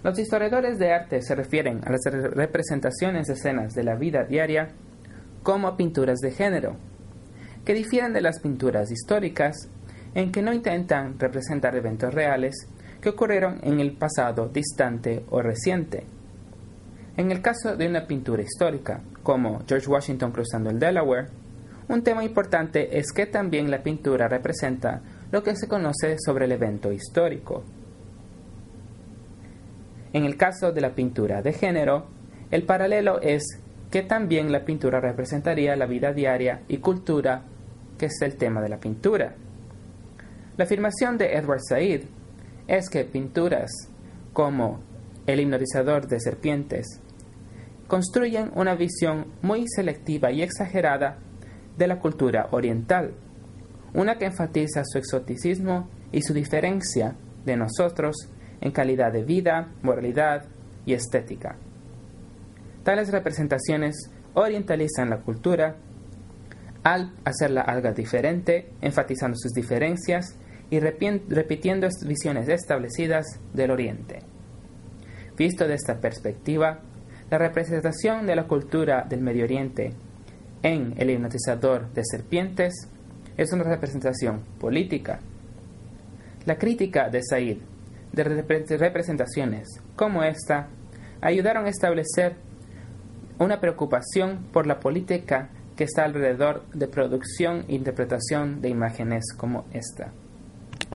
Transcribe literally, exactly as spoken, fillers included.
Los historiadores de arte se refieren a las representaciones de escenas de la vida diaria como pinturas de género, que difieren de las pinturas históricas en que no intentan representar eventos reales que ocurrieron en el pasado distante o reciente. En el caso de una pintura histórica, como George Washington cruzando el Delaware, un tema importante es que también la pintura representa lo que se conoce sobre el evento histórico. En el caso de la pintura de género, el paralelo es que también la pintura representaría la vida diaria y cultura, que es el tema de la pintura. La afirmación de Edward Said es que pinturas como El hipnotizador de serpientes construyen una visión muy selectiva y exagerada de la cultura oriental, una que enfatiza su exoticismo y su diferencia de nosotros en calidad de vida, moralidad y estética. Tales representaciones orientalizan la cultura al hacerla algo diferente, enfatizando sus diferencias y repitiendo visiones establecidas del Oriente. Visto de esta perspectiva, la representación de la cultura del Medio Oriente en El hipnotizador de serpientes es una representación política. La crítica de Said de representaciones como esta ayudaron a establecer una preocupación por la política que está alrededor de producción e interpretación de imágenes como esta.